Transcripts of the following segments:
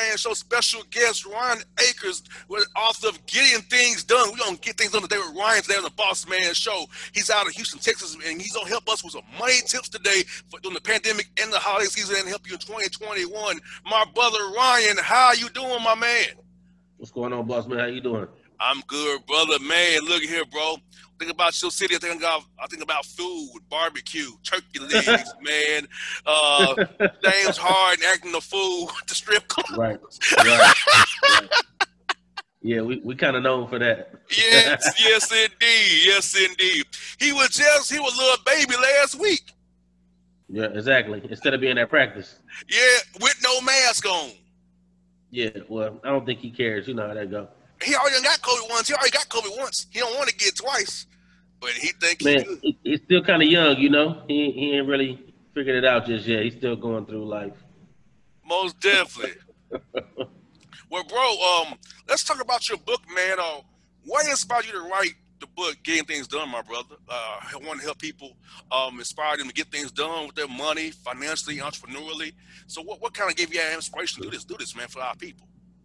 Man Show special guest Ryan Akers, author of Getting Things Done. We're going to get things done today with Ryan today on the Boss Man Show. He's out of Houston, Texas, and he's going to help us with some money tips today for during the pandemic and the holiday season and help you in 2021. My brother Ryan, how you doing, my man? What's going on, boss man? How you doing? I'm good, brother. Man, look here, bro. Think about your city. I think about food, barbecue, turkey legs, man. James Harden acting the fool at the strip club. Right. Yeah, we kind of known for that. Yes, indeed. He was a little baby last week. Yeah, exactly. Instead of being at practice. Yeah, with no mask on. Yeah, well, I don't think he cares. You know how that go. He already got COVID once. He don't want to get it twice. But he think he's still kind of young, you know. He ain't really figured it out just yet. He's still going through life. Most definitely. Well, bro, let's talk about your book, man. What inspired you to write the book, Getting Things Done, my brother? I want to help people, inspire them to get things done with their money, financially, entrepreneurially. So what kind of gave you that inspiration to do this, man, for our people?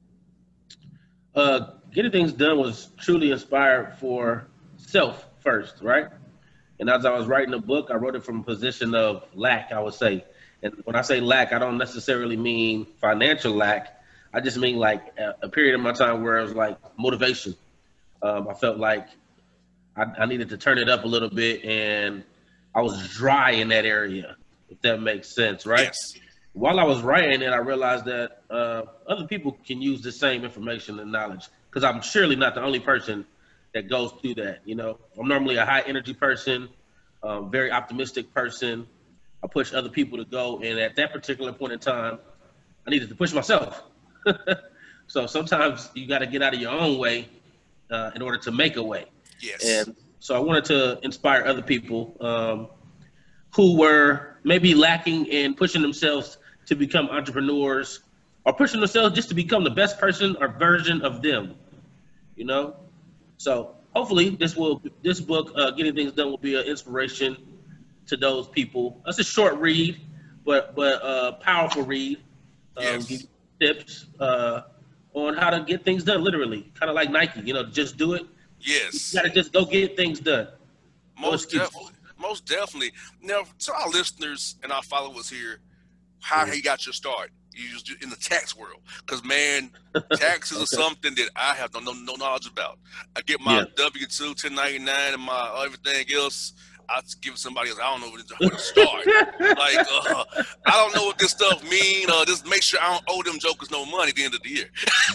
Getting Things Done was truly inspired for self first, right? And as I was writing the book, I wrote it from a position of lack, I would say. And when I say lack, I don't necessarily mean financial lack. I just mean like a period of my time where it was like motivation. I felt like I needed to turn it up a little bit, and I was dry in that area, if that makes sense, right? Yes. While I was writing it, I realized that other people can use the same information and knowledge, because I'm surely not the only person that goes through that. You know, I'm normally a high energy person, very optimistic person. I push other people to go, and at that particular point in time, I needed to push myself. So sometimes you got to get out of your own way in order to make a way. Yes. And so I wanted to inspire other people who were maybe lacking in pushing themselves to become entrepreneurs, or pushing themselves just to become the best person or version of them, you know? So hopefully this book, Getting Things Done, will be an inspiration to those people. It's a short read, but powerful read. Yes. Give tips on how to get things done, literally. Kind of like Nike, you know, just do it. Yes. You got to just go get things done. Most definitely. Now, to our listeners and our followers here, how you got your start? You just in the tax world, because man, taxes are something that I have no knowledge about. I get my W-2, 1099, and my everything else. I give somebody else. I don't know where to start. Like I don't know what this stuff mean. Just make sure I don't owe them jokers no money at the end of the year.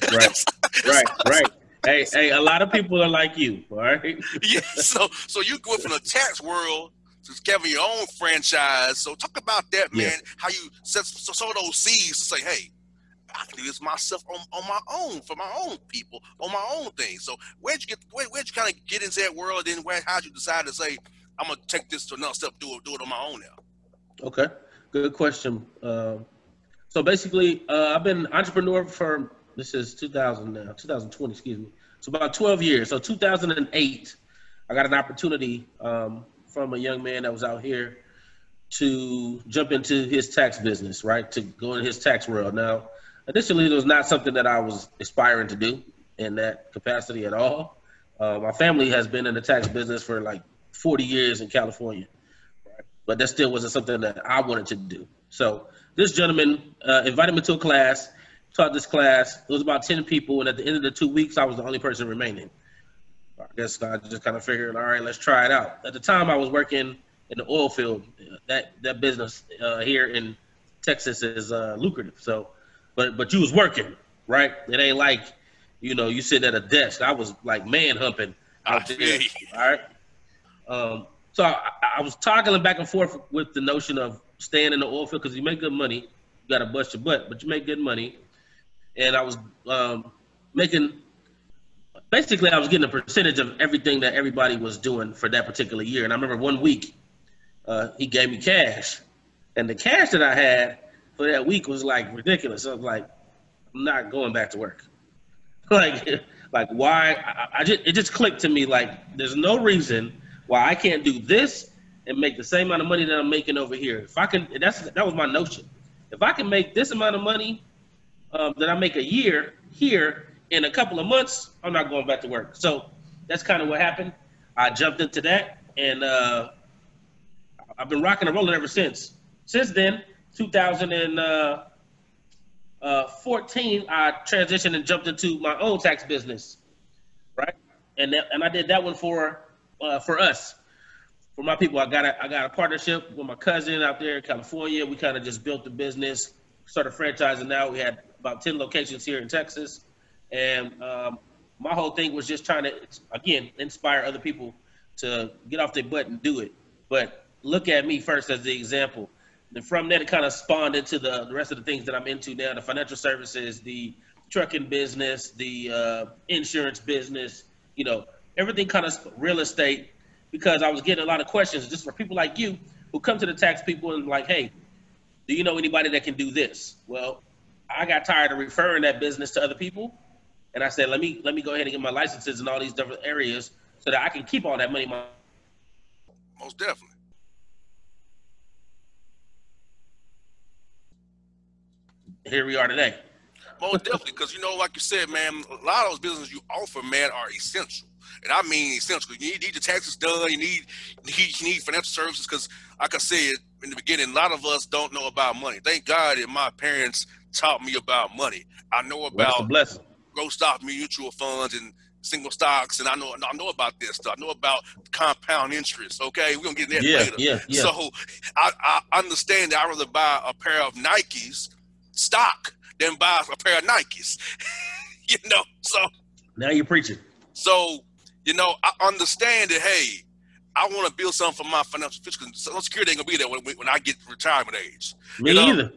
Right. Hey, a lot of people are like you, all right? Yeah. So you go from the tax world to having your own franchise. So talk about that, man. How you set some of those seeds to say, hey, I can do this myself on my own, for my own people, on my own thing. So where'd you kind of get into that world? Then how'd you decide to say, I'm gonna take this to another step, do it on my own now? Okay, good question. So basically, I've been an entrepreneur for, this is 2020, excuse me. So about 12 years. So 2008, I got an opportunity from a young man that was out here to jump into his tax business, right? To go in his tax world. Now, initially, it was not something that I was aspiring to do in that capacity at all. My family has been in the tax business for like 40 years in California, right? But that still wasn't something that I wanted to do. So this gentleman invited me to a class, taught this class. It was about 10 people, and at the end of the 2 weeks, I was the only person remaining. I guess I just kind of figured, all right, let's try it out. At the time, I was working in the oil field. That business here in Texas is lucrative. So, but you was working, right? It ain't like, you know, you sit at a desk. I was like man humping out there, all right? So I was toggling back and forth with the notion of staying in the oil field, because you make good money. You got to bust your butt, but you make good money. And I was basically I was getting a percentage of everything that everybody was doing for that particular year. And I remember one week he gave me cash. And the cash that I had for that week was like ridiculous. I was like, I'm not going back to work. like why? It just clicked to me, like, there's no reason why I can't do this and make the same amount of money that I'm making over here. If I can, that was my notion. If I can make this amount of money that I make a year here, in a couple of months, I'm not going back to work. So that's kind of what happened. I jumped into that, and I've been rocking and rolling ever since. Since then, 2014, I transitioned and jumped into my own tax business, right? And I did that one for us, for my people. I got a partnership with my cousin out there in California. We kind of just built the business, started franchising out. We had about 10 locations here in Texas, and my whole thing was just trying to, again, inspire other people to get off their butt and do it. But look at me first as the example. And from that, it kind of spawned into the rest of the things that I'm into now: the financial services, the trucking business, the insurance business. You know, everything kind of real estate. Because I was getting a lot of questions just for people like you who come to the tax people and like, hey, do you know anybody that can do this? Well, I got tired of referring that business to other people, and I said, let me go ahead and get my licenses in all these different areas so that I can keep all that money. Most definitely. Here we are today. Most definitely, because you know, like you said, man, a lot of those businesses you offer, man, are essential. And I mean essential. You need your taxes done. You need financial services because, like I said in the beginning, a lot of us don't know about money. Thank God that my parents taught me about money. I know about growth stock mutual funds and single stocks, and I know about this stuff. I know about compound interest. Okay, we're gonna get in that later. Yeah. So I understand that I'd rather buy a pair of Nikes stock than buy a pair of Nikes. You know, so now you're preaching. So, you know, I understand that, hey, I want to build something for my financial future because Social Security ain't going to be there when I get to retirement age. Me either.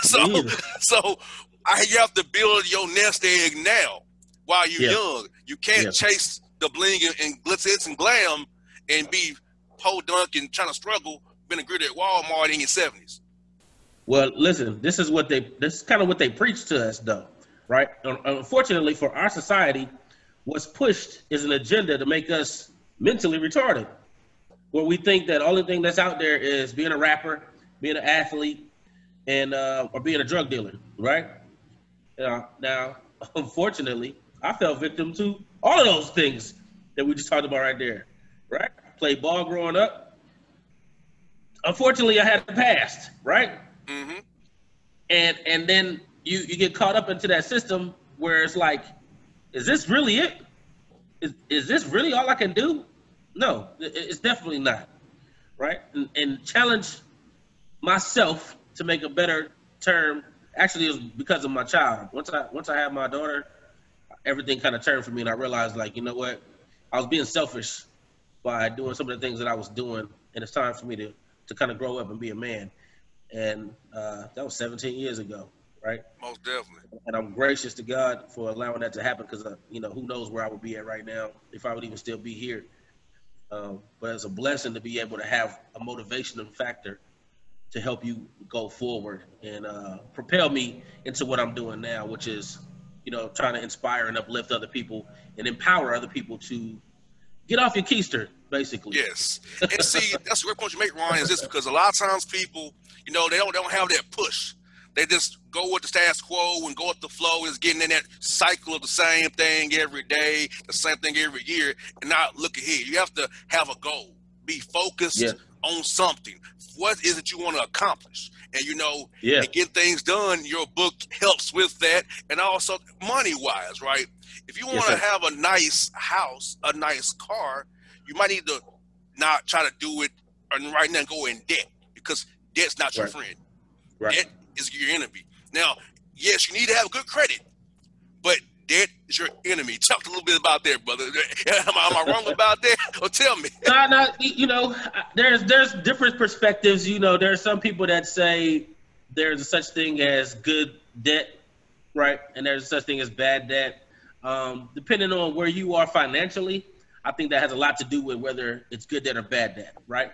So you have to build your nest egg now while you're young. You can't chase the bling and glitz and glam and be podunk and trying to struggle being a greeter at Walmart in your 70s. Well, listen, this is kind of what they preach to us, though, right? Unfortunately for our society, what's pushed is an agenda to make us mentally retarded, where we think that only thing that's out there is being a rapper, being an athlete, and or being a drug dealer, right? Now, unfortunately, I fell victim to all of those things that we just talked about right there, right? Played ball growing up. Unfortunately, I had a past, right? Mm-hmm. And then you get caught up into that system where it's like, is this really it? Is this really all I can do? No, it's definitely not, right? And challenge myself to make a better term. Actually, it was because of my child. Once I had my daughter, everything kind of turned for me, and I realized, like, you know what? I was being selfish by doing some of the things that I was doing, and it's time for me to kind of grow up and be a man. And that was 17 years ago, right? Most definitely. And I'm gracious to God for allowing that to happen because, you know, who knows where I would be at right now if I would even still be here. But it's a blessing to be able to have a motivational factor to help you go forward and propel me into what I'm doing now, which is, you know, trying to inspire and uplift other people and empower other people to get off your keister, basically. Yes. And see, that's a great point you make, Ryan, is this because a lot of times people, you know, they don't have that push. They just go with the status quo and go with the flow, is getting in that cycle of the same thing every day, the same thing every year, and not look ahead. You have to have a goal, be focused on something. What is it you want to accomplish? And, you know, and get things done, your book helps with that. And also money-wise, right? If you want to have a nice house, a nice car, you might need to not try to do it right now and go in debt because debt's not your friend. Right. Debt is your enemy. Now, yes, you need to have good credit, but debt is your enemy. Talk a little bit about that, brother. Am I wrong about that? Or tell me. No, you know, there's different perspectives. You know, there are some people that say there's a such thing as good debt, right? And there's a such thing as bad debt. Depending on where you are financially, I think that has a lot to do with whether it's good debt or bad debt, right?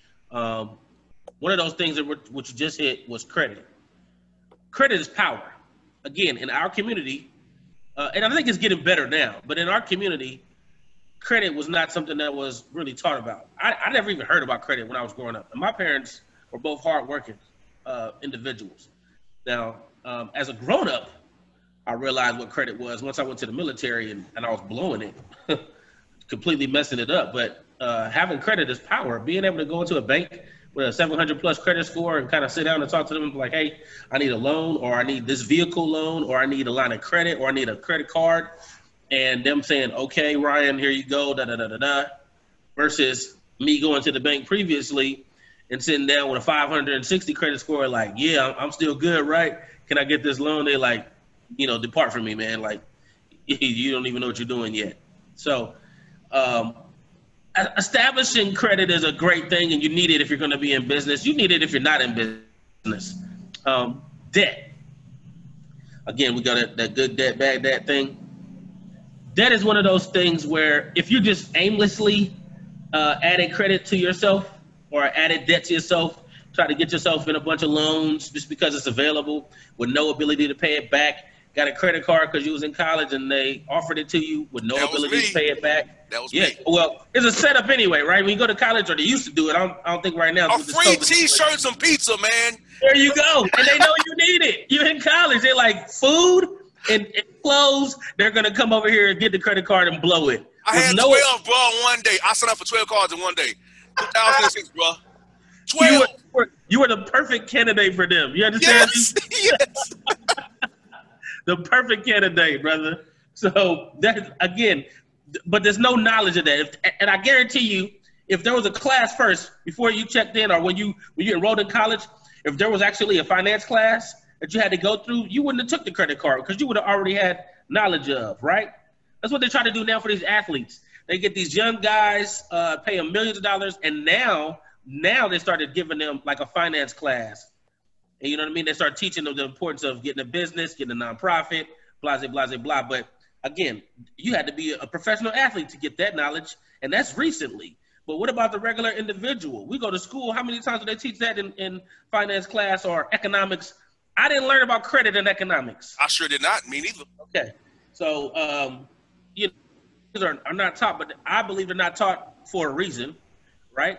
One of those things that what you just hit was credit. Credit is power. Again, in our community, and I think it's getting better now, but in our community, credit was not something that was really taught about. I never even heard about credit when I was growing up. And my parents were both hardworking individuals. Now, as a grown-up, I realized what credit was once I went to the military and I was blowing it, completely messing it up. But having credit is power. Being able to go into a bank with a 700 plus credit score and kind of sit down and talk to them like, hey, I need a loan, or I need this vehicle loan, or I need a line of credit, or I need a credit card. And them saying, okay, Ryan, here you go, da, da, da, da, da, versus me going to the bank previously and sitting down with a 560 credit score, like, yeah, I'm still good, right? Can I get this loan? They like, depart from me, man. Like, you don't even know what you're doing yet. So establishing credit is a great thing, and you need it if you're going to be in business. You need it if you're not in business. Debt. Again, we got that good debt, bad debt thing. Debt is one of those things where if you just aimlessly added credit to yourself or added debt to yourself, try to get yourself in a bunch of loans just because it's available with no ability to pay it back, got a credit card because you was in college and they offered it to you with no ability to pay it back. That was me. Well, it's a setup anyway, right? When you go to college, or they used to do it. I don't think right now. A free T-shirts and pizza, man. There you go. And they know you need it. You're in college. They're like, food and clothes. They're going to come over here and get the credit card and blow it. I had 12, bro, one day. I signed up for 12 cards in one day. 2006, bro. 12. You were the perfect candidate for them. You understand? Yes. The perfect candidate, brother. So that, again, but there's no knowledge of that. And I guarantee you, if there was a class first before you checked in, or when you enrolled in college, if there was actually a finance class that you had to go through, you wouldn't have took the credit card because you would have already had knowledge of, right? That's what they try to do now for these athletes. They get these young guys, pay them millions of dollars, and now they started giving them like a finance class. And you know what I mean? They start teaching them the importance of getting a business, getting a nonprofit, blah, blah, blah, blah. But again, you had to be a professional athlete to get that knowledge, and that's recently. But what about the regular individual? We go to school. How many times do they teach that in finance class or economics? I didn't learn about credit and economics. I sure did not. Me neither. Okay. So, these are not taught, but I believe they're not taught for a reason, right?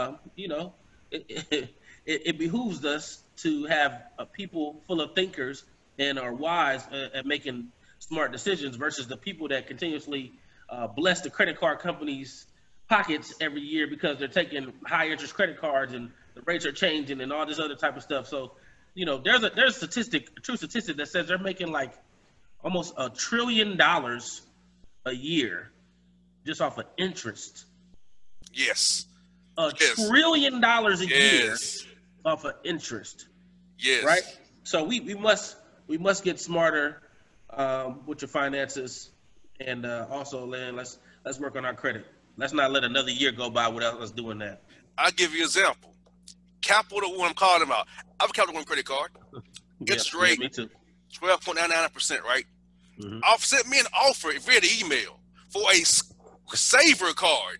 It behooves us to have people full of thinkers and are wise at making smart decisions versus the people that continuously bless the credit card companies' pockets every year because they're taking high interest credit cards and the rates are changing and all this other type of stuff. So, there's a true statistic that says they're making like almost $1 trillion a year just off of interest. Yes. $1 trillion a year off of interest. Yes. Right. So we must get smarter with your finances, and also, Lynn, let's work on our credit. Let's not let another year go by without us doing that. I'll give you an example. Capital One, I'm calling about. I have a Capital One credit card. Interest rate, me too. 12.99%, right? Mm-hmm. Sent me an offer via the email for a saver card,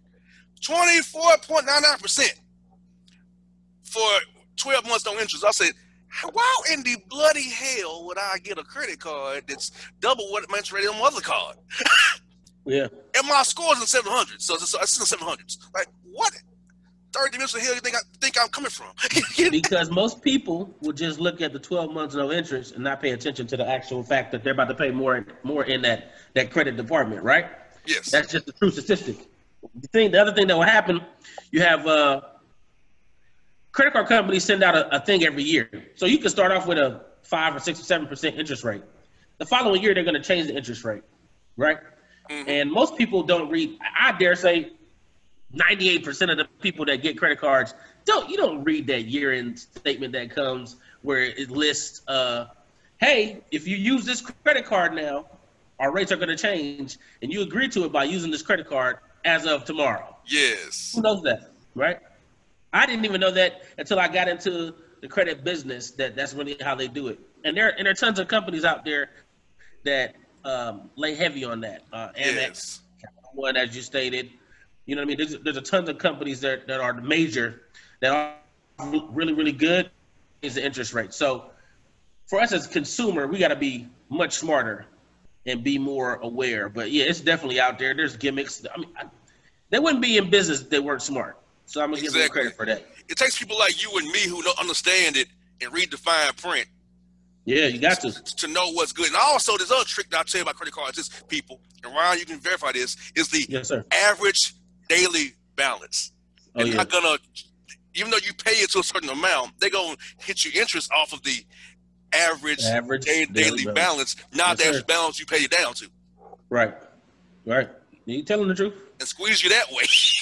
24.99% for 12 months no interest. I said, how in the bloody hell would I get a credit card that's double what my interest rate on my other card? Yeah. And my score's in 700, so it's in the 700s. Like, what 30 minutes of hell do you think I'm coming from? Because most people will just look at the 12 months no interest and not pay attention to the actual fact that they're about to pay more in that credit department, right? Yes. That's just the true statistic. The other thing that will happen, you have credit card companies send out a thing every year. So you can start off with a 5 or 6 or 7% interest rate. The following year, they're going to change the interest rate, right? Mm-hmm. And most people don't read. I dare say 98% of the people that get credit cards don't read that year-end statement that comes where it lists, hey, if you use this credit card now, our rates are going to change, and you agree to it by using this credit card as of tomorrow. Yes. Who knows that, right? I didn't even know that until I got into the credit business, that's really how they do it. And there are tons of companies out there that lay heavy on that. Amex, One, as you stated. You know what I mean? There's a tons of companies that are major, that are really, really good, is the interest rate. So for us as a consumer, we got to be much smarter and be more aware. But yeah, it's definitely out there. There's gimmicks. I mean, they wouldn't be in business if they weren't smart. So I'm going to give them credit for that. It takes people like you and me who don't understand it and read the fine print Yeah, you got to. To know what's good. And also, this other trick that I'll tell you about credit cards is, people, and Ryan, you can verify this, is the Yes, sir. average daily balance. Oh, They're yeah. not gonna, even though you pay it to a certain amount, they're gonna hit you interest off of the average daily balance, not the average balance you pay it down to. Right. Right. You telling the truth? And squeeze you that way.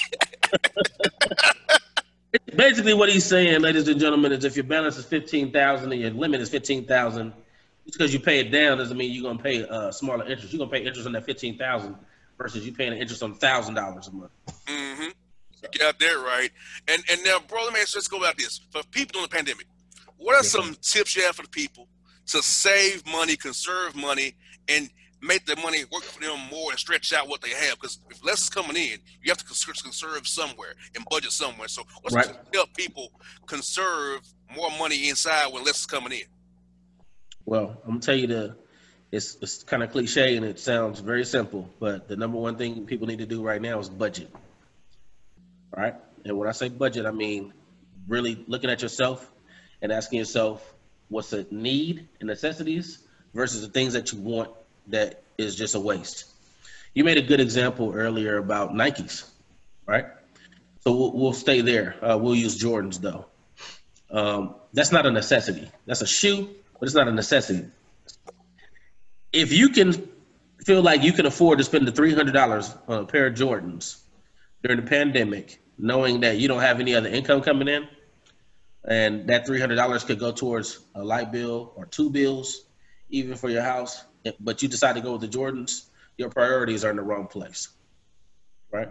Basically, what he's saying, ladies and gentlemen, is if your balance is $15,000 and your limit is $15,000, just because you pay it down doesn't mean you're gonna pay smaller interest. You're gonna pay interest on that $15,000 versus you paying an interest on $1,000 a month. Mm-hmm. You got that right. And now, bro, let's go about this. For people during the pandemic, what are some tips you have for the people to save money, conserve money, and make the money work for them more and stretch out what they have? Because if less is coming in, you have to conserve somewhere and budget somewhere. So what's to help people conserve more money inside when less is coming in? Well, I'm gonna tell you it's kind of cliche and it sounds very simple, but the number one thing people need to do right now is budget. All right. And when I say budget, I mean really looking at yourself and asking yourself what's a need and necessities versus the things that you want that is just a waste. You made a good example earlier about Nikes, right? So we'll stay there. We'll use Jordans though. That's not a necessity. That's a shoe, but it's not a necessity. If you can feel like you can afford to spend the $300 on a pair of Jordans during the pandemic, knowing that you don't have any other income coming in, and that $300 could go towards a light bill or two bills, even for your house, but you decide to go with the Jordans, your priorities are in the wrong place, right?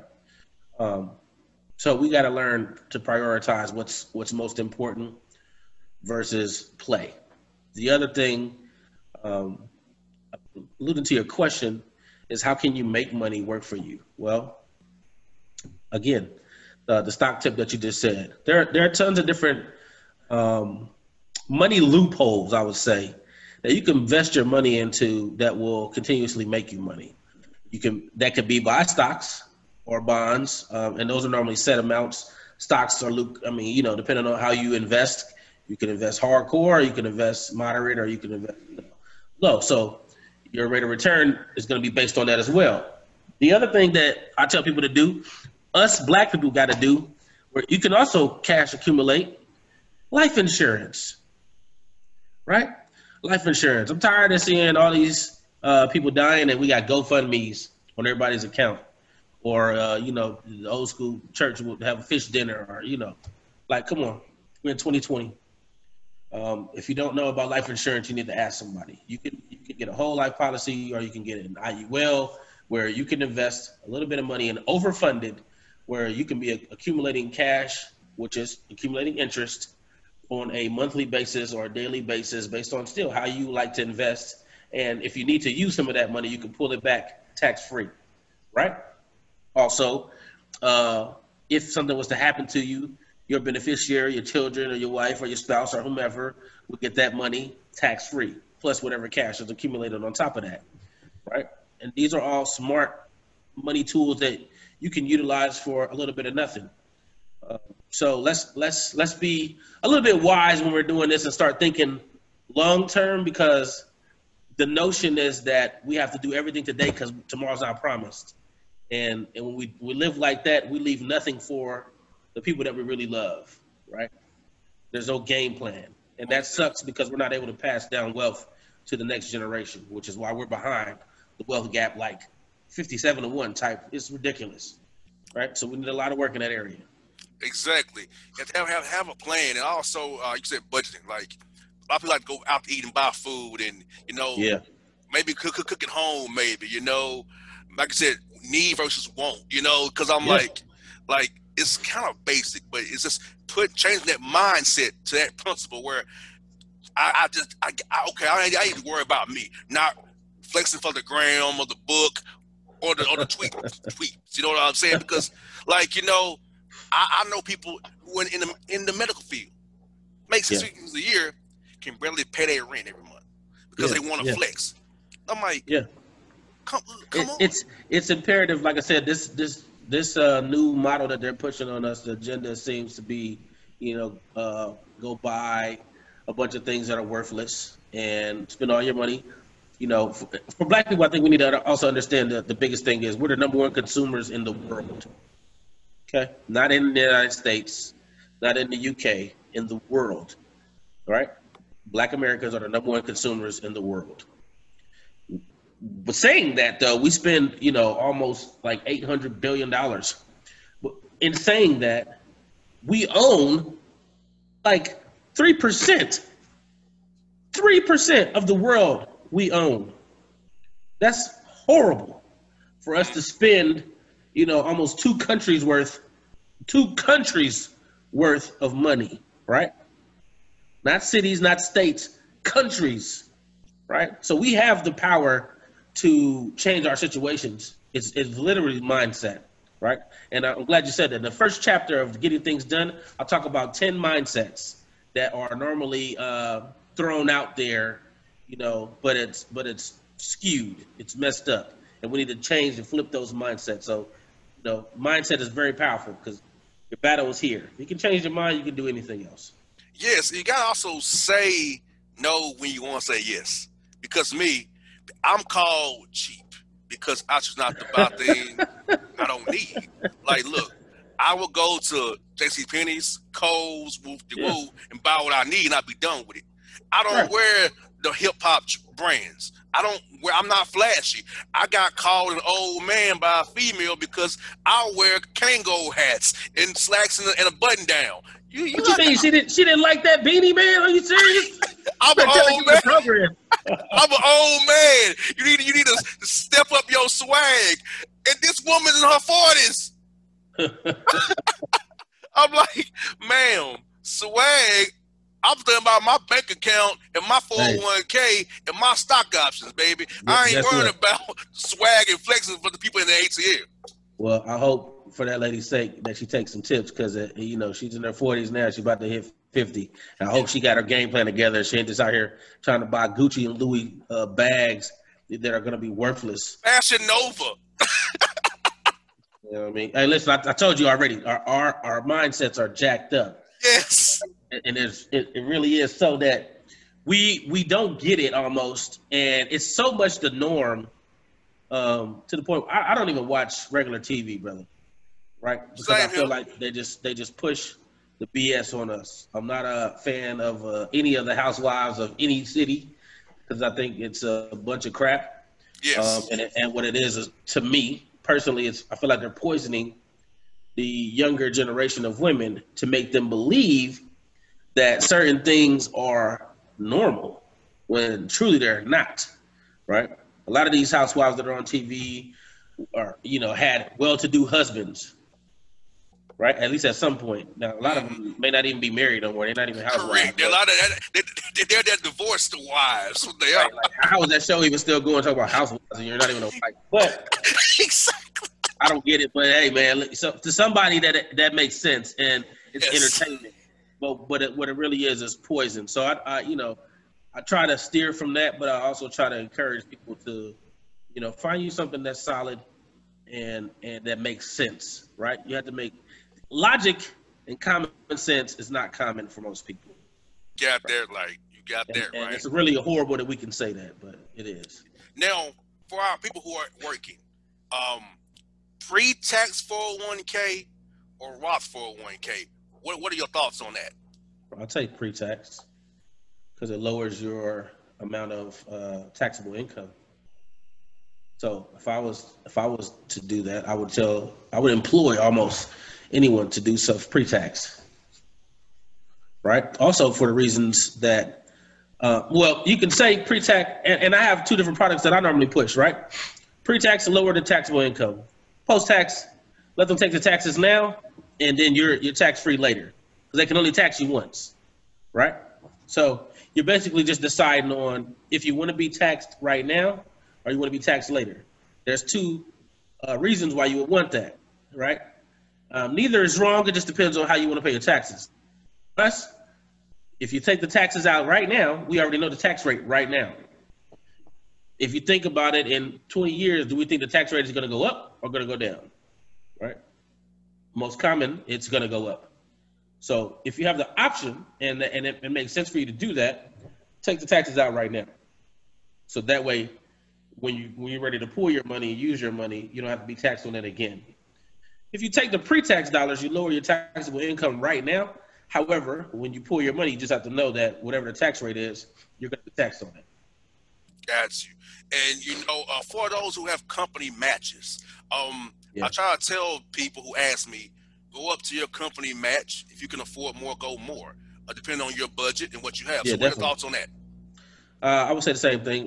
So we got to learn to prioritize what's most important versus play. The other thing, alluding to your question, is how can you make money work for you? Well, again, the stock tip that you just said, there are tons of different money loopholes, I would say, that you can invest your money into that will continuously make you money. That could be buy stocks or bonds, and those are normally set amounts. Stocks are, depending on how you invest, you can invest hardcore, you can invest moderate, or you can invest low. So your rate of return is going to be based on that as well. The other thing that I tell people to do, us black people got to do, where you can also cash accumulate, life insurance, right? Life insurance. I'm tired of seeing all these people dying and we got GoFundMe's on everybody's account. Or, the old school church would have a fish dinner or, come on, we're in 2020. If you don't know about life insurance, you need to ask somebody. You can get a whole life policy or you can get an IUL where you can invest a little bit of money in overfunded where you can be accumulating cash, which is accumulating interest on a monthly basis or a daily basis based on still how you like to invest. And if you need to use some of that money, you can pull it back tax-free, right? Also, if something was to happen to you, your beneficiary, your children or your wife or your spouse or whomever would get that money tax-free, plus whatever cash is accumulated on top of that, right? And these are all smart money tools that you can utilize for a little bit of nothing. So let's be a little bit wise when we're doing this and start thinking long-term, because the notion is that we have to do everything today because tomorrow's not promised. And when we live like that, we leave nothing for the people that we really love, right? There's no game plan. And that sucks because we're not able to pass down wealth to the next generation, which is why we're behind the wealth gap, like 57-1 type. It's ridiculous, right? So we need a lot of work in that area. Exactly. You have to have a plan. And also, you said budgeting. Like, a lot of people like to go out to eat and buy food and, maybe cook at home, maybe, like I said, need versus want, because I'm like, it's kind of basic, but it's just changing that mindset to that principle where I need to worry about me, not flexing for the gram or the book or the tweets. You know what I'm saying? Because, I know people who are in the medical field make 6 figures a year can barely pay their rent every month because they want to flex. I'm like, come on. It's imperative. Like I said, this new model that they're pushing on us, the agenda seems to be, go buy a bunch of things that are worthless and spend all your money. You know, for black people, I think we need to also understand that the biggest thing is we're the number one consumers in the world. Okay, not in the United States, not in the UK, in the world. All right, Black Americans are the number one consumers in the world. But saying that though, we spend almost like $800 billion. In saying that, we own like 3%. 3% of the world we own. That's horrible for us to spend, almost two countries worth of money, right? Not cities, not states, countries, right? So we have the power to change our situations. It's literally mindset, right? And I'm glad you said that. In the first chapter of Getting Things Done, I'll talk about 10 mindsets that are normally thrown out there, but it's skewed, it's messed up, and we need to change and flip those mindsets. So, mindset is very powerful because your battle is here. If you can change your mind, you can do anything else. Yes, you gotta also say no when you want to say yes. Because I'm called cheap because I choose not to buy things I don't need. Like, look, I will go to JCPenney's, Kohl's, Woo, and buy what I need, and I'll be done with it. I don't wear the hip hop brands. I'm not flashy. I got called an old man by a female because I wear Kango hats and slacks and a button down. What you mean? She didn't like that beanie, man? Are you serious? I'm an old man. I'm an old man. You need to step up your swag. And this woman's in her 40s. I'm like, ma'am, swag. I'm thinking about my bank account and my 401k and my stock options, baby. I ain't worried about swag and flexing for the people in the ATM. Well, I hope for that lady's sake that she takes some tips because, she's in her 40s now. She's about to hit 50. And I hope she got her game plan together. She ain't just out here trying to buy Gucci and Louis bags that are going to be worthless. Fashion Nova. You know what I mean? Hey, listen, I told you already, our mindsets are jacked up. Yes. And it really is so that we don't get it almost. And it's so much the norm to the point I don't even watch regular TV, brother. Right? Because I feel like they just push the BS on us. I'm not a fan of any of the housewives of any city because I think it's a bunch of crap. Yes. And what it is to me personally, I feel like they're poisoning the younger generation of women to make them believe that certain things are normal when truly they're not, right? A lot of these housewives that are on TV are, had well-to-do husbands, right? At least at some point. Now, a lot of them may not even be married no more. They're not even housewives. Correct. A lot of they're divorced wives. They are. Like, how is that show even still going? Talk about housewives and you're not even a wife. But exactly. I don't get it. But hey, man, so to somebody that makes sense and it's entertainment. But what it really is poison. So I try to steer from that, but I also try to encourage people to, find you something that's solid and that makes sense, right? You have to make logic and common sense is not common for most people. You got that right. And it's really horrible that we can say that, but it is. Now, for our people who are working, pre-tax 401k or Roth 401k, what are your thoughts on that? I'll take pre-tax because it lowers your amount of taxable income. So if I was to do that, I would employ almost anyone to do stuff pre-tax, right? Also for the reasons that, you can say pre-tax, and I have two different products that I normally push, right? Pre-tax to lower the taxable income. Post-tax, let them take the taxes now, and then you're tax-free later. Because they can only tax you once, right? So you're basically just deciding on if you want to be taxed right now or you want to be taxed later. There's two reasons why you would want that, right? Neither is wrong. It just depends on how you want to pay your taxes. Plus, if you take the taxes out right now, we already know the tax rate right now. If you think about it, in 20 years, do we think the tax rate is going to go up or going to go down, right? Most common, it's going to go up. So if you have the option and it makes sense for you to do that, take the taxes out right now. So that way, when you're ready to pull your money and use your money, you don't have to be taxed on it again. If you take the pre-tax dollars, you lower your taxable income right now. However, when you pull your money, you just have to know that whatever the tax rate is, you're going to be taxed on it. Got you. And, for those who have company matches, I try to tell people who ask me, go up to your company match. If you can afford more, go more, depending on your budget and what you have. So what are your thoughts on that? I would say the same thing.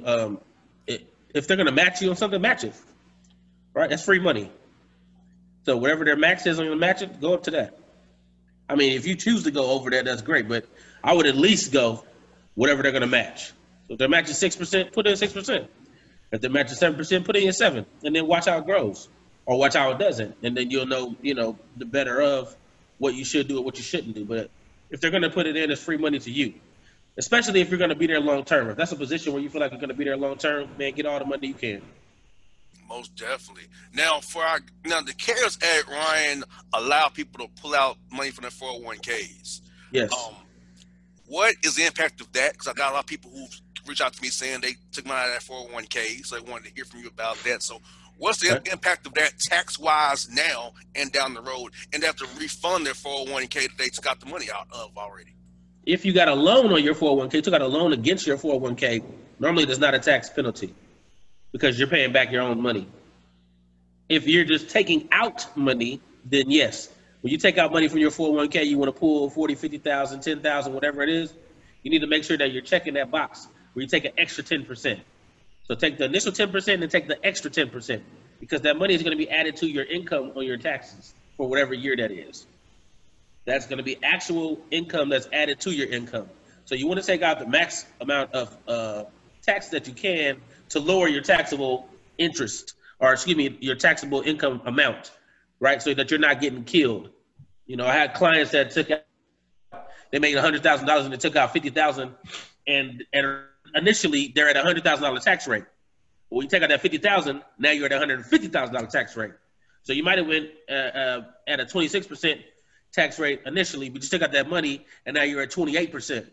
If they're going to match you on something, match it. Right? That's free money. So whatever their max is on your match it, go up to that. I mean, if you choose to go over that, that's great. But I would at least go whatever they're going to match. So if they're matching 6%, put in 6%. If they're matching 7%, put in 7%. And then watch how it grows or watch how it doesn't. And then you'll know, the better of what you should do and what you shouldn't do. But if they're going to put it in, it's free money to you. Especially if you're going to be there long term. If that's a position where you feel like you're going to be there long term, man, get all the money you can. Most definitely. Now, the CARES Act, Ryan, allow people to pull out money from their 401ks. Yes. What is the impact of that? Because I got a lot of people who reach out to me saying they took money out of their 401k, so I wanted to hear from you about that. So, what's the impact of that tax-wise now and down the road, and they have to refund their 401k that they took out the money out of already? If you got a loan on your 401k, took out a loan against your 401k, normally there's not a tax penalty because you're paying back your own money. If you're just taking out money, then yes. When you take out money from your 401k, you want to pull 40, 50,000, 10,000, whatever it is, you need to make sure that you're checking that box where you take an extra 10%. So take the initial 10% and take the extra 10% because that money is going to be added to your income on your taxes for whatever year that is. That's going to be actual income that's added to your income. So you want to take out the max amount of tax that you can to lower your taxable interest, or your taxable income amount, right? So that you're not getting killed. I had clients that they made $100,000 and they took out $50,000, and initially they're at a $100,000 tax rate. Well, you take out that $50,000, now you're at a $150,000 tax rate. So you might have went at a 26% tax rate initially, but you took out that money, and now you're at 28%.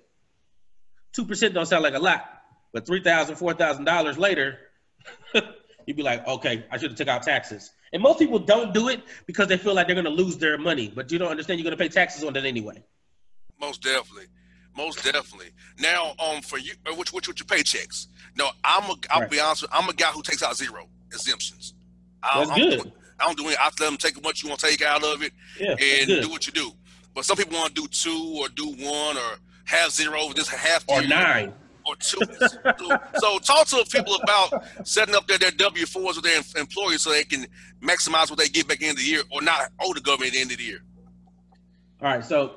2% don't sound like a lot, but $3,000, $4,000 later, you'd be like, okay, I should have took out taxes. And most people don't do it because they feel like they're going to lose their money, but you don't understand you're going to pay taxes on that anyway. Most definitely. Now, for you, which your paychecks? No, I'll be honest with you, I'm a guy who takes out 0 exemptions. That's good. I don't do any. I let them take what you want to take out of it, and do what you do. But some people want to do 2 or do 1 or have 0, just have to. Or 9. Or 2. So talk to people about setting up their W-4s with their employees so they can maximize what they get back at the end of the year or not owe the government at the end of the year. All right. So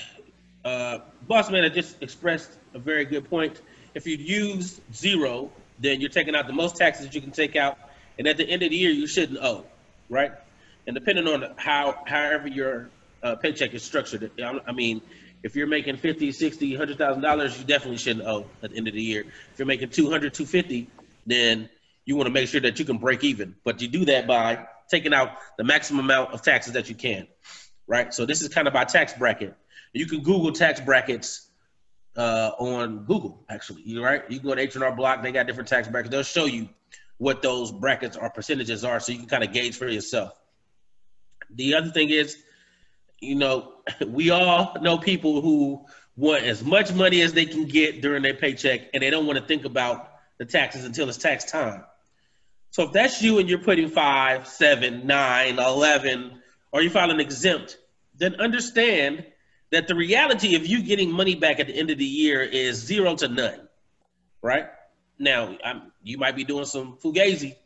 Boss Man had just expressed a very good point. If you use 0, then you're taking out the most taxes that you can take out. And at the end of the year, you shouldn't owe, right? And depending on however your paycheck is structured, I mean, if you're making $50, $60, $100,000, you definitely shouldn't owe at the end of the year. If you're making $200, $250, then you want to make sure that you can break even. But you do that by taking out the maximum amount of taxes that you can, right? So this is kind of our tax bracket. You can Google tax brackets on Google, actually, right? You can go to H&R Block. They got different tax brackets. They'll show you what those brackets or percentages are so you can kind of gauge for yourself. The other thing is, we all know people who want as much money as they can get during their paycheck, and they don't want to think about the taxes until it's tax time. So if that's you and you're putting 5, 7, 9, 11, or you're filing exempt, then understand that the reality of you getting money back at the end of the year is 0 to none, right? Now, you might be doing some fugazi,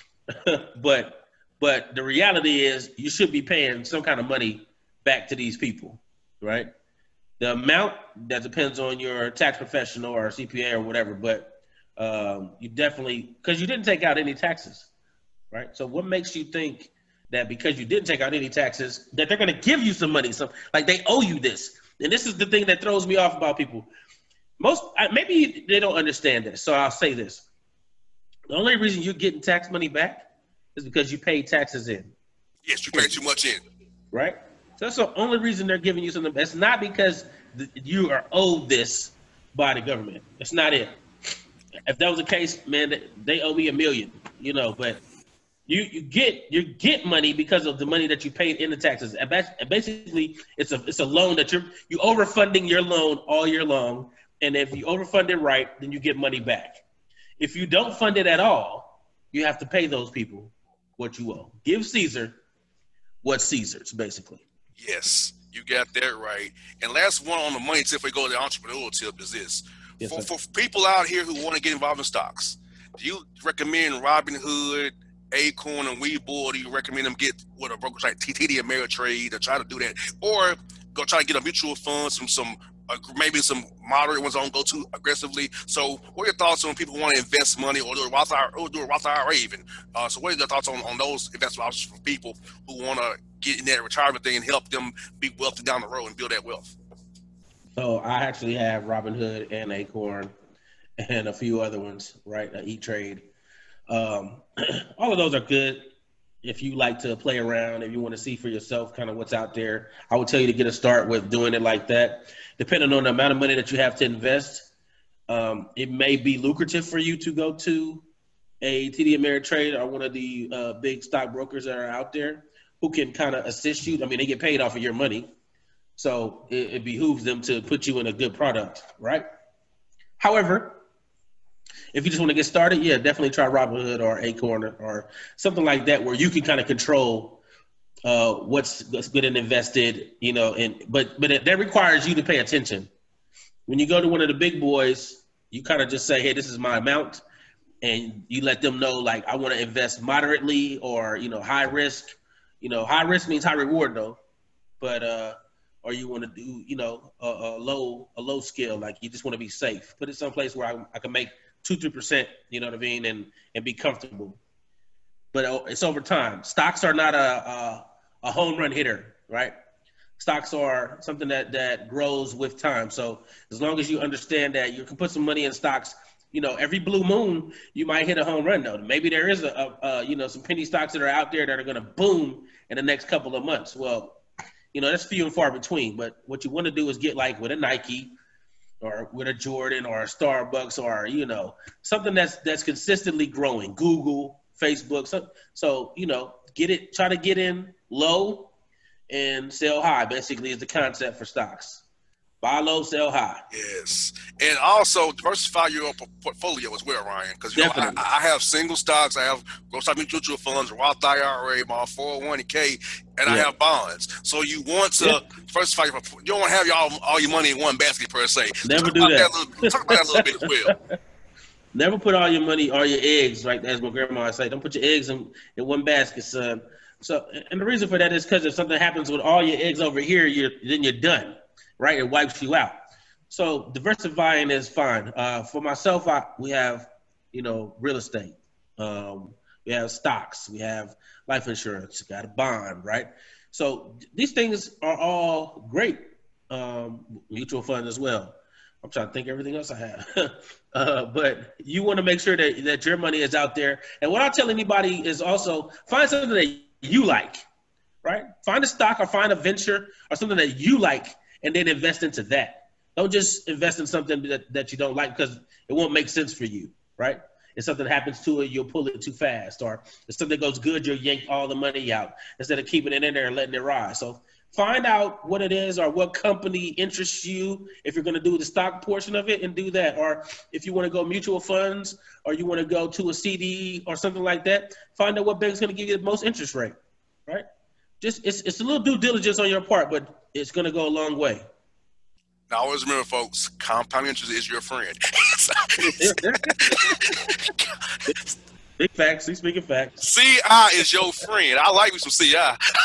but the reality is you should be paying some kind of money back to these people, right? The amount, that depends on your tax professional or CPA or whatever, but you definitely, because you didn't take out any taxes, right? So what makes you think that because you didn't take out any taxes, that they're going to give you some money, like they owe you this? And this is the thing that throws me off about people. Maybe they don't understand this, so I'll say this. The only reason you're getting tax money back is because you paid taxes in. Yes, you paid too much in. Right? So that's the only reason they're giving you something. It's not because you are owed this by the government. It's not it. If that was the case, man, they owe me $1 million, but you get money because of the money that you paid in the taxes. And basically, it's a loan that you overfunding your loan all year long. And if you overfund it right, then you get money back. If you don't fund it at all, you have to pay those people what you owe. Give Caesar what's Caesar's, basically. Yes, you got that right. And last one on the money tip, we go to the entrepreneurial tip, is this. Yes, for people out here who want to get involved in stocks, do you recommend Robinhood, Acorn, and Webull, or do you recommend them get with a brokerage like TD Ameritrade to try to do that? Or go try to get a mutual fund, maybe some moderate ones don't go too aggressively. So what are your thoughts on people who want to invest money or do a Roth IRA even? So what are your thoughts on those investment options for people who want to get in that retirement thing and help them be wealthy down the road and build that wealth? So I actually have Robinhood and Acorn and a few other ones, right? E-Trade. All of those are good if you like to play around, if you want to see for yourself kind of what's out there. I would tell you to get a start with doing it like that. Depending on the amount of money that you have to invest, it may be lucrative for you to go to a TD Ameritrade or one of the big stockbrokers that are out there who can kind of assist you. I mean, they get paid off of your money. So it behooves them to put you in a good product, right? However, if you just want to get started, yeah, definitely try Robinhood or Acorn or something like that where you can kind of control what's good and invested, but that requires you to pay attention. When you go to one of the big boys, you kind of just say, hey, this is my amount, and you let them know, like, I want to invest moderately or, high risk. High risk means high reward though, but or you want to do, a low scale, like you just want to be safe. Put it someplace where I can make 2-3%, you know what I mean, and be comfortable. But it's over time. Stocks are not a home run hitter, right? Stocks are something that grows with time. So as long as you understand that you can put some money in stocks, every blue moon you might hit a home run though. Maybe there is some penny stocks that are out there that are going to boom in the next couple of months. Well, that's few and far between. But what you want to do is get like with a Nike or with a Jordan or a Starbucks or, something that's consistently growing. Google, Facebook. So try to get in low and sell high, basically, is the concept for stocks. Buy low, sell high. Yes. And also diversify your portfolio as well, Ryan, because I have single stocks, I have growth stock mutual funds, Roth IRA, my 401k, and I have bonds. So you want to diversify your portfolio. You don't want to have all your money in one basket per se. Never do that. Talk about that a little bit as well. Never put all your eggs, right? As my grandma would say, don't put your eggs in one basket, son. So, and the reason for that is because if something happens with all your eggs over here, then you're done, right? It wipes you out. So diversifying is fine. For myself, we have, real estate. We have stocks. We have life insurance. Got a bond, right? So these things are all great. Mutual funds as well. I'm trying to think everything else I have. But you want to make sure that your money is out there. And what I tell anybody is also find something that you like, right? Find a stock or find a venture or something that you like and then invest into that. Don't just invest in something that you don't like because it won't make sense for you, right? If something happens to it, you'll pull it too fast. Or if something goes good, you'll yank all the money out instead of keeping it in there and letting it rise. So find out what it is or what company interests you if you're going to do the stock portion of it and do that. Or if you want to go mutual funds or you want to go to a CD or something like that, find out what bank's going to give you the most interest rate, right? Just it's a little due diligence on your part, but it's going to go a long way. Now, always remember, folks, compound interest is your friend. Big facts. He's speaking facts. CI is your friend. I like me some CI.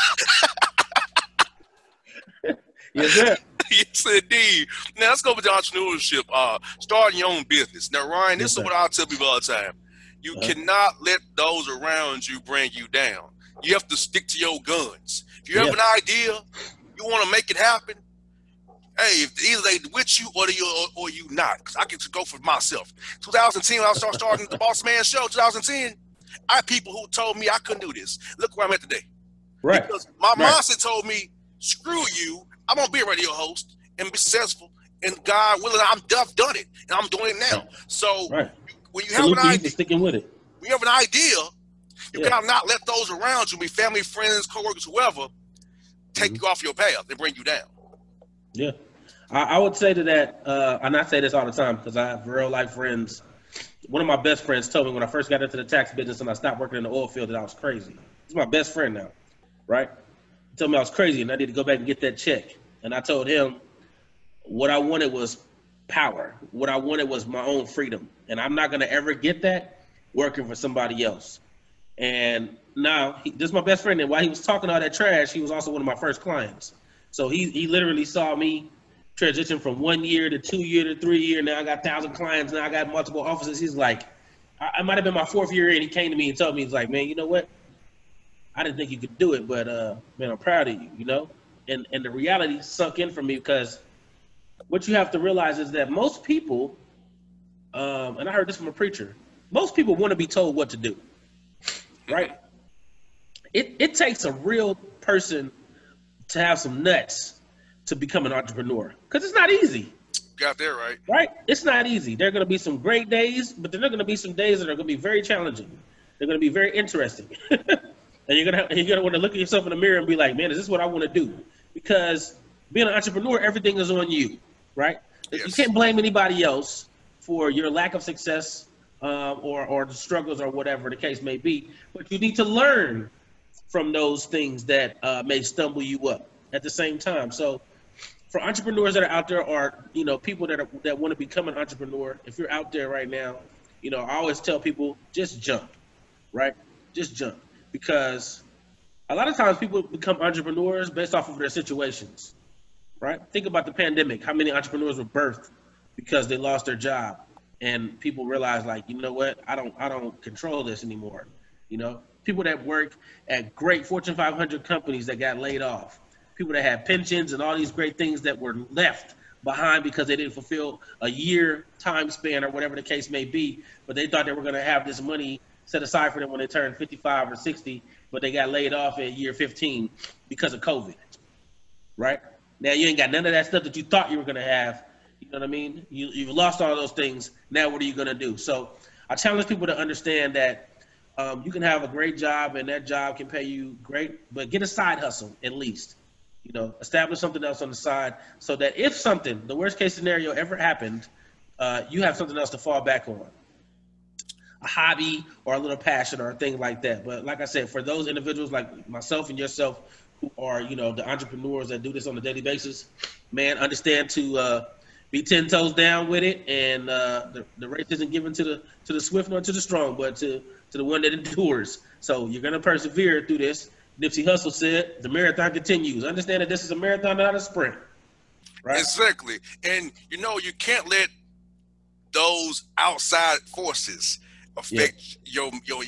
Yes, sir. Yes, indeed. Now, let's go with the entrepreneurship. Starting your own business. Now, Ryan, this is what I tell people all the time. You cannot let those around you bring you down. You have to stick to your guns. If you have an idea, you want to make it happen, hey, either they with you or you not. Because I can go for myself. 2010, when I starting the Boss Man Show, 2010, I had people who told me I couldn't do this. Look where I'm at today. Right. Because my mindset told me, screw you. I'm going to be a radio host and be successful and God willing, I've done it, and I'm doing it now. So when you have Salute an you idea, for sticking with it. when you have an idea, you gotta not let those around you, be family, friends, coworkers, whoever, take you off your path and bring you down. Yeah, I would say to that, and I say this all the time because I have real life friends. One of my best friends told me when I first got into the tax business and I stopped working in the oil field that I was crazy. He's my best friend now, right? He told me I was crazy and I need to go back and get that check. And I told him what I wanted was power. What I wanted was my own freedom. And I'm not going to ever get that working for somebody else. And now, this is my best friend. And while he was talking all that trash, he was also one of my first clients. So he literally saw me transition from 1 year to 2 year to 3 year. Now I got 1,000 clients. Now I got multiple offices. He's like, I might have been my 4th year in. He came to me and told me, he's like, man, you know what? I didn't think you could do it, but man, I'm proud of you, you know? And the reality sunk in for me because what you have to realize is that most people, and I heard this from a preacher, most people want to be told what to do, right? It takes a real person to have some nuts to become an entrepreneur because it's not easy. Got there right. Right? It's not easy. There are going to be some great days, but there are going to be some days that are going to be very challenging. They're going to be very interesting. And you're gonna want to look at yourself in the mirror and be like, man, is this what I want to do? Because being an entrepreneur, everything is on you, right? Yes. You can't blame anybody else for your lack of success or the struggles or whatever the case may be. But you need to learn from those things that may stumble you up at the same time. So for entrepreneurs that are out there or, you know, people that want to become an entrepreneur, if you're out there right now, you know, I always tell people, just jump, right? Just jump. Because a lot of times people become entrepreneurs based off of their situations, right? Think about the pandemic. How many entrepreneurs were birthed because they lost their job and people realized, like, you know what? I don't control this anymore. You know, people that work at great Fortune 500 companies that got laid off, people that had pensions and all these great things that were left behind because they didn't fulfill a year time span or whatever the case may be, but they thought they were going to have this money set aside for them when they turned 55 or 60, but they got laid off at year 15 because of COVID, right? Now you ain't got none of that stuff that you thought you were going to have. You know what I mean? You've lost all those things. Now what are you going to do? So I challenge people to understand that you can have a great job and that job can pay you great, but get a side hustle at least. You know, establish something else on the side so that if something, the worst case scenario ever happened, you have something else to fall back on. A hobby or a little passion or a thing like that. But like I said, for those individuals like myself and yourself who are, you know, the entrepreneurs that do this on a daily basis, man, understand to be 10 toes down with it. And the race isn't given to the swift nor to the strong, but to the one that endures. So you're going to persevere through this. Nipsey Hussle said, the marathon continues. Understand that this is a marathon, not a sprint. Right? Exactly. And, you know, you can't let those outside forces affect your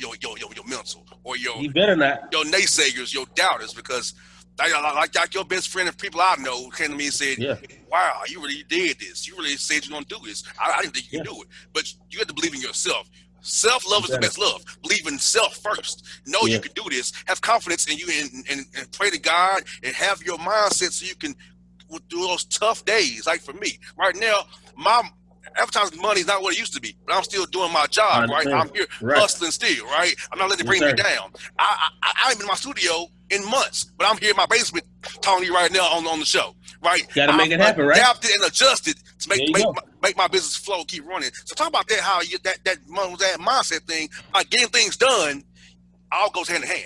mental or you better not. Your naysayers, your doubters, because like your best friend and people I know came to me and said, wow, you really did this. You really said you're going to do this. I didn't think you could do it. But you have to believe in yourself. Self-love is the best love. Believe in self first. Know you can do this. Have confidence in you and pray to God and have your mindset so you can do those tough days. Like for me, right now, my advertising money is not what it used to be, but I'm still doing my job, right? I'm here hustling still, right? I'm not letting it bring me down. I ain't been in my studio in months, but I'm here in my basement talking to you right now on the show, right? Gotta make it happen, right? Adapted and adjusted to make my business flow, keep running. So talk about that, how you that mindset thing, like getting things done, all goes hand in hand.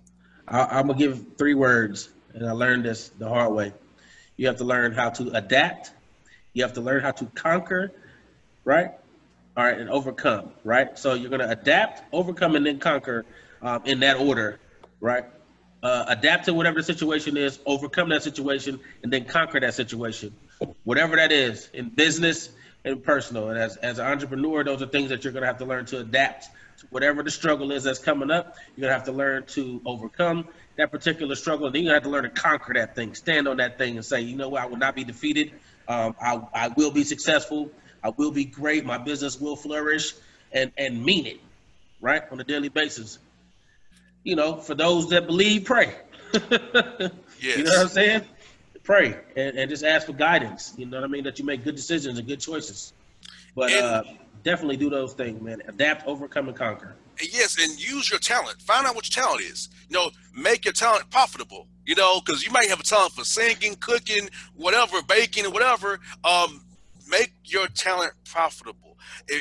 I'm gonna give 3 words, and I learned this the hard way. You have to learn how to adapt. You have to learn how to conquer, right? All right, and overcome, right? So you're going to adapt, overcome, and then conquer in that order, right? Adapt to whatever the situation is, overcome that situation, and then conquer that situation. Whatever that is, in business and personal. And as an entrepreneur, those are things that you're going to have to learn to adapt to whatever the struggle is that's coming up. You're going to have to learn to overcome that particular struggle. And then you're going to have to learn to conquer that thing, stand on that thing and say, you know what, I will not be defeated. I will be successful. I will be great. My business will flourish and mean it, right? On a daily basis. You know, for those that believe, pray. Yes. You know what I'm saying? pray and just ask for guidance. You know what I mean? That you make good decisions and good choices. But definitely do those things, man. Adapt, overcome, and conquer. Yes, and use your talent. Find out what your talent is. You know, make your talent profitable. You know, because you might have a talent for singing, cooking, whatever, baking, or whatever. Make your talent profitable.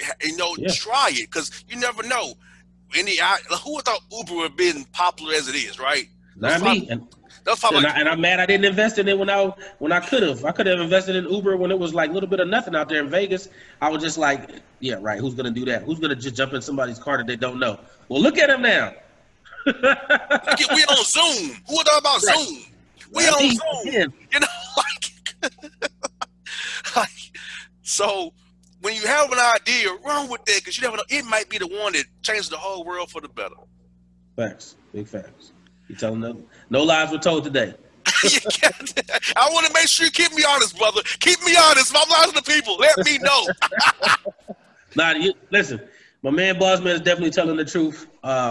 Try it, because you never know. Who would thought Uber would have been popular as it is, right? Not me. And I'm mad I didn't invest in it when I could have. I could have invested in Uber when it was like a little bit of nothing out there in Vegas. I was just like, yeah, right. Who's gonna do that? Who's gonna just jump in somebody's car that they don't know? Well, look at him now. We on Zoom. Who would thought about right. Zoom? We on Zoom. Again. You know, like so. When you have an idea, run with that, because you never know. It might be the one that changes the whole world for the better. Facts, big facts. You telling them no lies were told today. I want to make sure you keep me honest, brother. Keep me honest. If I'm lying to the people, let me know. Listen, my man Bossman is definitely telling the truth.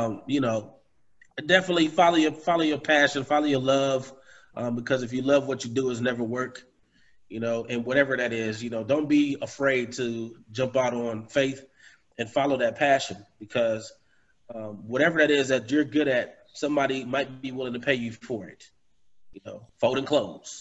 Definitely follow your passion, follow your love, because if you love what you do, it's never work. And whatever that is, don't be afraid to jump out on faith and follow that passion, because whatever that is that you're good at, somebody might be willing to pay you for it. Folding clothes.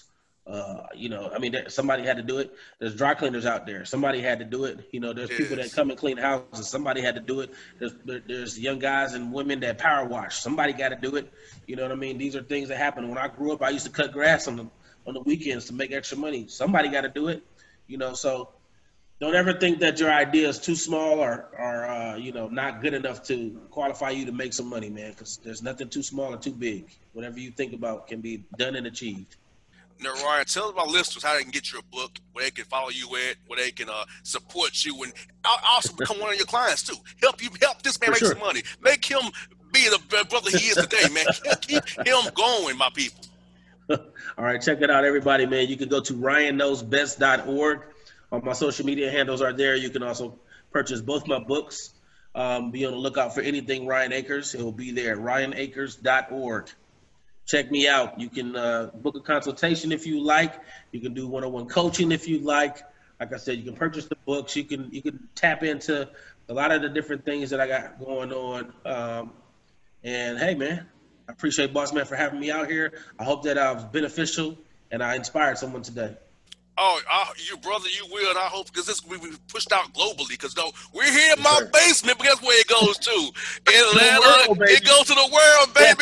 Somebody had to do it. There's dry cleaners out there. Somebody had to do it. There's people that come and clean houses. Somebody had to do it. There's young guys and women that power wash. Somebody got to do it. You know what I mean? These are things that happen. When I grew up, I used to cut grass on the weekends to make extra money. Somebody got to do it. So don't ever think that your idea is too small or not good enough to qualify you to make some money, man, because there's nothing too small or too big. Whatever you think about can be done and achieved. Now, Ryan, tell my listeners how they can get your book, where they can follow you at, where they can support you, and also become one of your clients too. Help this man make some money. Make him be the brother he is today, man. Keep him going, my people. All right, check it out, everybody, man. You can go to ryanknowsbest.org. All my social media handles are there. You can also purchase both my books. Be on the lookout for anything Ryan Akers. It will be there, ryanakers.org. Check me out. You can book a consultation if you like. You can do one-on-one coaching if you like. Like I said, you can purchase the books. You can tap into a lot of the different things that I got going on. And hey, man, I appreciate Bossman for having me out here. I hope that I was beneficial and I inspired someone today. Oh, you brother, you will, and I hope, because this will be pushed out globally. Because we're here in my basement, but guess where it goes to? Atlanta. It goes to the world, baby.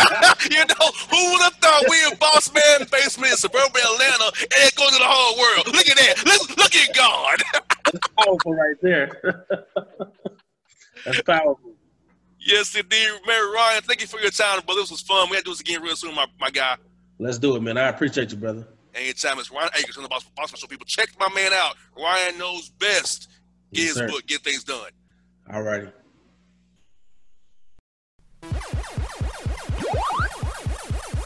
Who would have thought we in Bossman basement in suburban Atlanta, and it goes to the whole world? Look at that. Look at God. That's powerful right there. That's powerful. Yes, indeed. Mary Ryan, thank you for your time, brother. This was fun. We have to do this again real soon, my guy. Let's do it, man. I appreciate you, brother. Anytime. It's Ryan Akers on the Bossman Show. People, check my man out. Ryan knows best. Get his book. Get things done. All righty.